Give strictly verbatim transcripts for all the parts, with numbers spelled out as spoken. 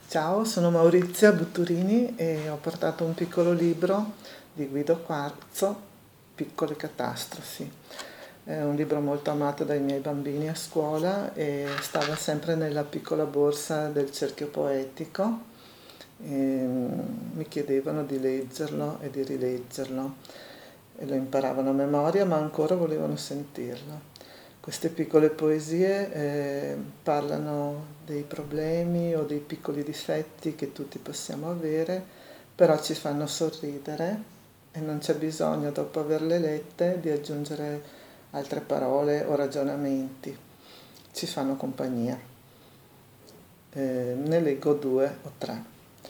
Ciao, sono Maurizia Butturini e ho portato un piccolo libro di Guido Quarzo, Piccole catastrofi. È un libro molto amato dai miei bambini a scuola e stava sempre nella piccola borsa del cerchio poetico. E mi chiedevano di leggerlo e di rileggerlo e lo imparavano a memoria, ma ancora volevano sentirlo. Queste piccole poesie eh, parlano dei problemi o dei piccoli difetti che tutti possiamo avere, però ci fanno sorridere e non c'è bisogno, dopo averle lette, di aggiungere altre parole o ragionamenti. Ci fanno compagnia. Eh, ne leggo due o tre.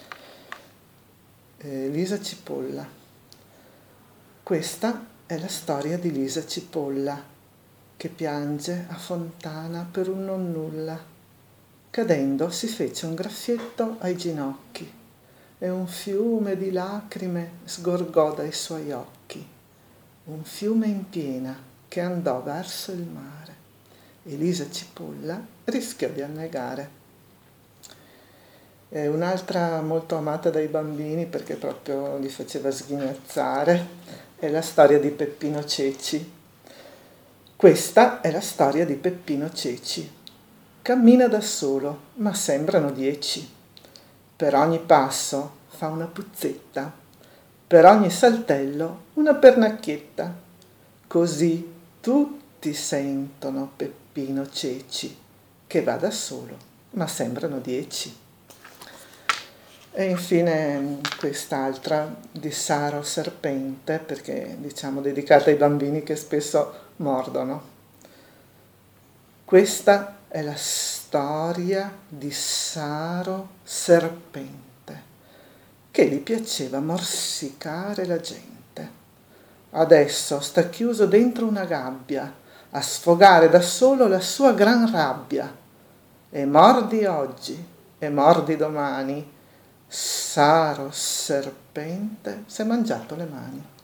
Eh, Lisa Cipolla. Questa è la storia di Lisa Cipolla, che piange a fontana per un nonnulla. Cadendo si fece un graffietto ai ginocchi e un fiume di lacrime sgorgò dai suoi occhi, un fiume in piena che andò verso il mare. E Lisa Cipolla rischiò di annegare. E un'altra molto amata dai bambini perché proprio li faceva sghignazzare è la storia di Peppino Ceci. Questa è la storia di Peppino Ceci. Cammina da solo, ma sembrano dieci. Per ogni passo fa una puzzetta, per ogni saltello una pernacchietta. Così tutti sentono Peppino Ceci, che va da solo, ma sembrano dieci. E infine quest'altra di Saro Serpente, perché diciamo dedicata ai bambini che spesso mordono. Questa è la storia di Saro Serpente, che gli piaceva morsicare la gente. Adesso sta chiuso dentro una gabbia a sfogare da solo la sua gran rabbia. E mordi oggi e mordi domani, Saro Serpente s'è mangiato le mani.